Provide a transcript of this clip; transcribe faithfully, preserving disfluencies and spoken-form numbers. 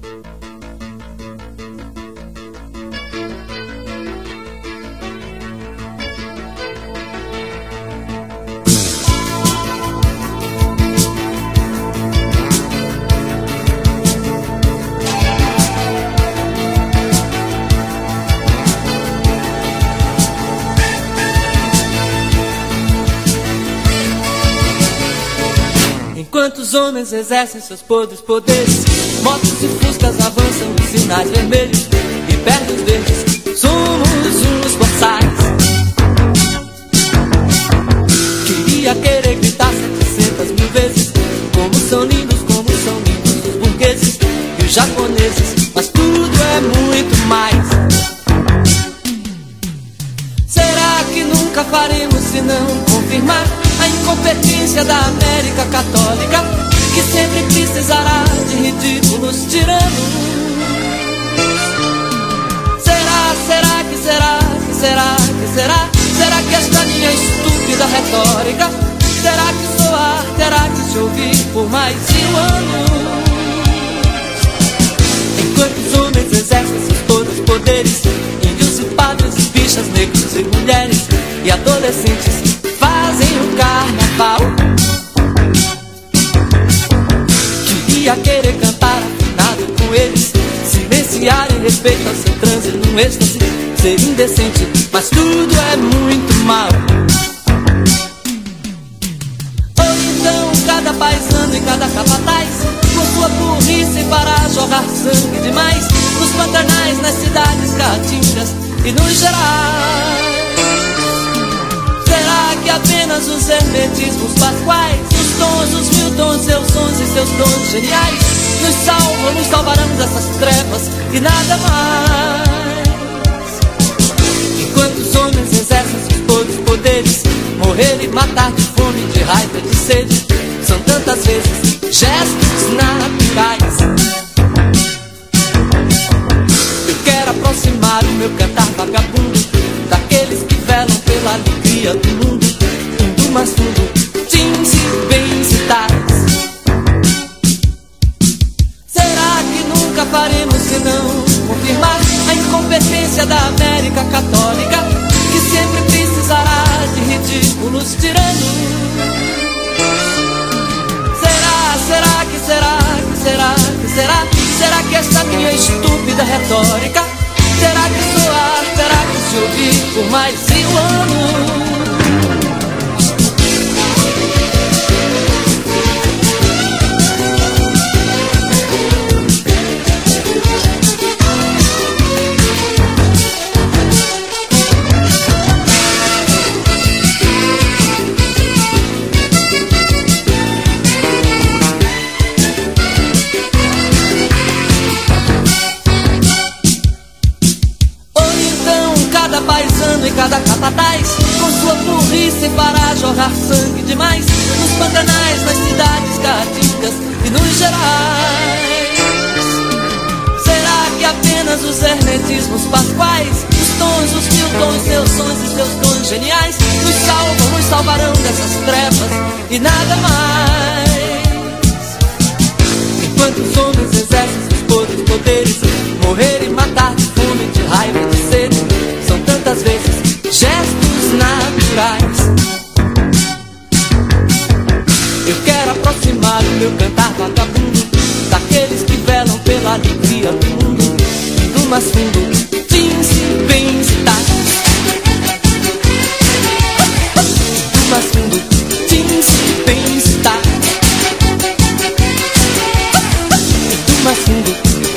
Enquanto os homens exercem seus podres poderes, motos e fuscas avançam os sinais vermelhos e perdem os verdes, somos uns boçais. Queria querer gritar setecentas mil vezes como são lindos, como são lindos os burgueses e os japoneses, mas tudo é muito mais. Será que nunca faremos senão confirmar a incompetência da América Católica, que sempre precisará de ridículos tiranos? Será, será que será, que será, que será? Será que esta minha estúpida retórica terá que soar, terá que se ouvir por mais mil anos? Enquanto os homens exercem seus todos os poderes, índios e padres, bichas, negros e mulheres e adolescentes fazem o carnaval. Queria querer cantar afinado com eles, silenciar em respeito ao seu transe num êxtase, ser indecente, mas tudo é muito mal. Ou então cada paisano e cada capataz, com sua burrice para jorrar sangue demais nos pantanais, nas cidades caatingas e nos gerais. Será que apenas os hermetismos pasquais, os tons, os mil tons, seus sons e seus dons geniais nos salvam, nos salvarão dessas trevas e nada mais? Enquanto os homens exercem seus todos os poderes, morrer e matar de fome, de raiva e de sede, são tantas vezes gestos naturais. Eu quero aproximar o meu cantar vagabundo daqueles que velam pela alegria do mundo, indo mais fundo, jeans e bens e tais. Será que nunca faremos senão confirmar a incompetência da América Católica, que sempre precisará de ridículos tiranos? Será, será que será, que será, que será? Será que esta minha estúpida retórica terá que soar, terá que se ouvir por mais mil anos? E cada capataz, com sua burrice para jorrar sangue demais nos pantanais, nas cidades caatingas e nos gerais. Será que apenas os hermetismos pasquais, os tons, os mil tons, seus sons e seus dons geniais nos salvam, nos salvarão dessas trevas e nada mais? Enquanto os homens exercem seus podres poderes, morrer e matar de fome, de raiva e de sede, são tantas vezes gestos naturais. Eu quero aproximar o meu cantar vagabundo daqueles que velam pela alegria do mundo, do mais fundo, jeans e bens e tais. Do mais fundo, jeans e bens e tais. Do mais fundo,